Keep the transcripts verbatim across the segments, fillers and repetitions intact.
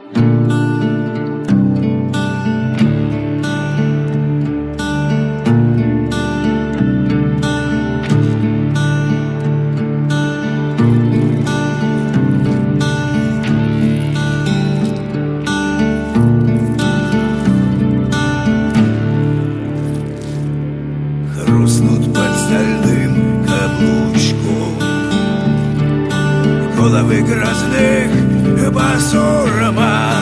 Хрустнут под стальным каблучком головы грозных басурман.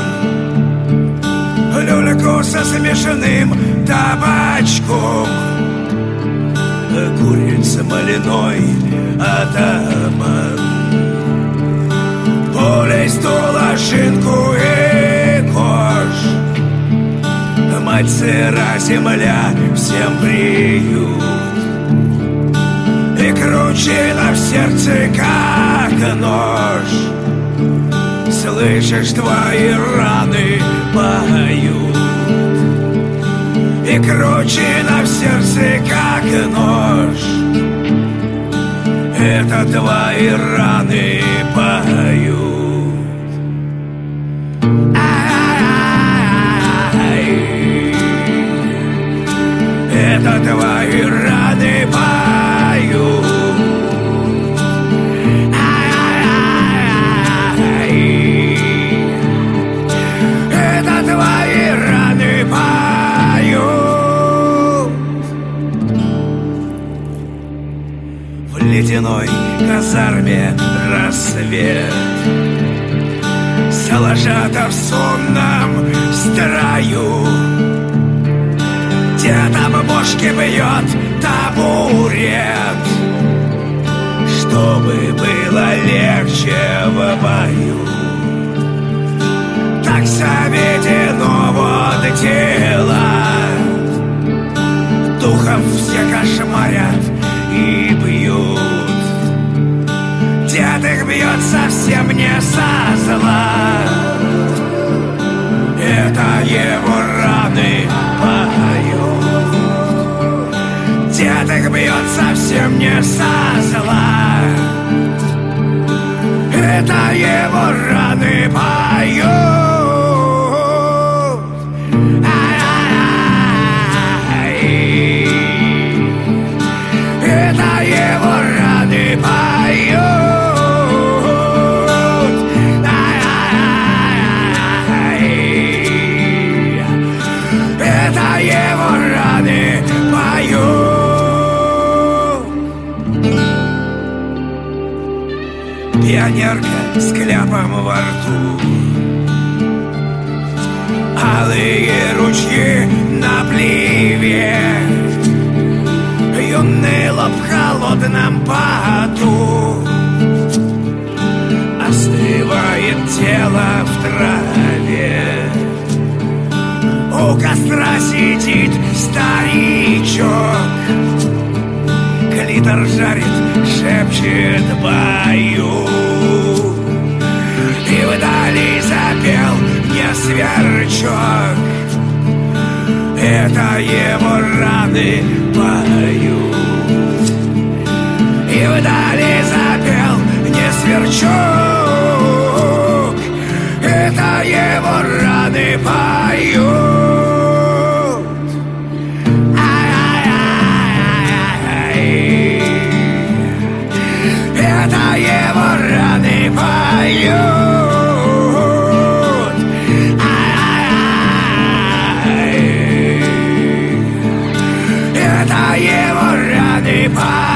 Люльку со смешанным табачком курит смоляной атаман. Пулей стула шинку и кож, мать сыра, земля, всем приют. И кручина в сердце, как нож. Слышишь, твои раны поют. И кручина в сердце, как нож. Это твои раны поют. Это твои раны поют. Это твои раны поют. В ледяной казарме рассвет, Соложата в сонном строю. Дедом бошки бьет табурет, чтобы было легче в бою. Так заведено вот дело. Духов все кошмарят и бьют. Дед их бьет совсем не со зла. Это его раны поют. Дед их бьет совсем не со зла. Это его раны поют. Это его раны поют. Это его раны поют. Пионерка с кляпом во рту, алые ручьи на пливе, юный лоб в холодном поту. Остывает тело в траве, у костра сидит старичок. Клитор жарит, шепчет бою. И вдали запел мне сверчок. Это его раны поют. И вдали запел мне сверчок. Это его раны поют. Это его раны поют. Это его раны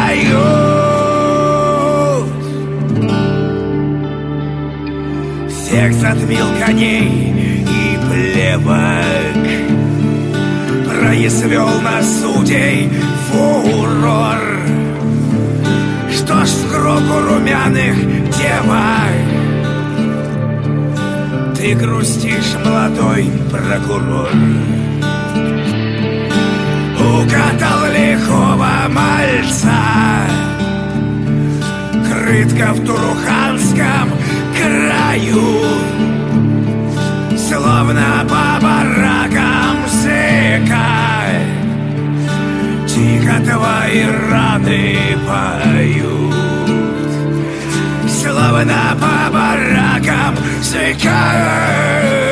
поют. Всех затмил коней и плевок, произвел на судей фурор. Что ж в кругу румяных девок ты грустишь, молодой прокурор? Укатал лихого мальца крытка в Туруханском краю, словно по баракам зэка. Тихо твои раны поют, словно по баракам зэка.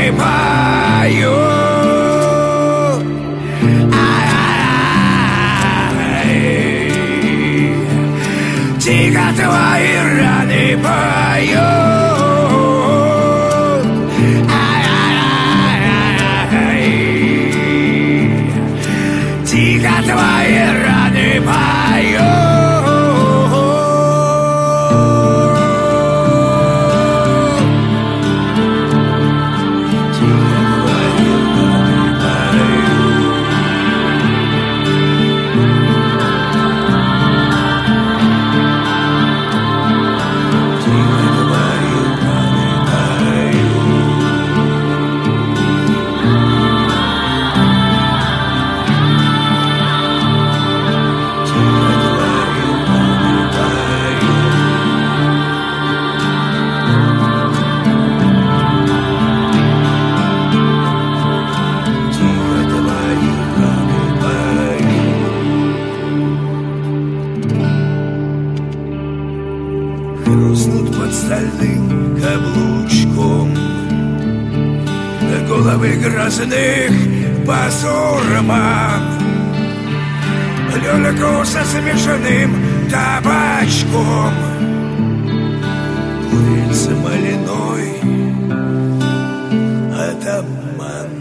раны поют. Тихо твои раны поют. Тихо твои раны поют. Хрустнут под стальным каблучком головы грозных басурман, люльку со смешанным табачком, курица малиной, атаман.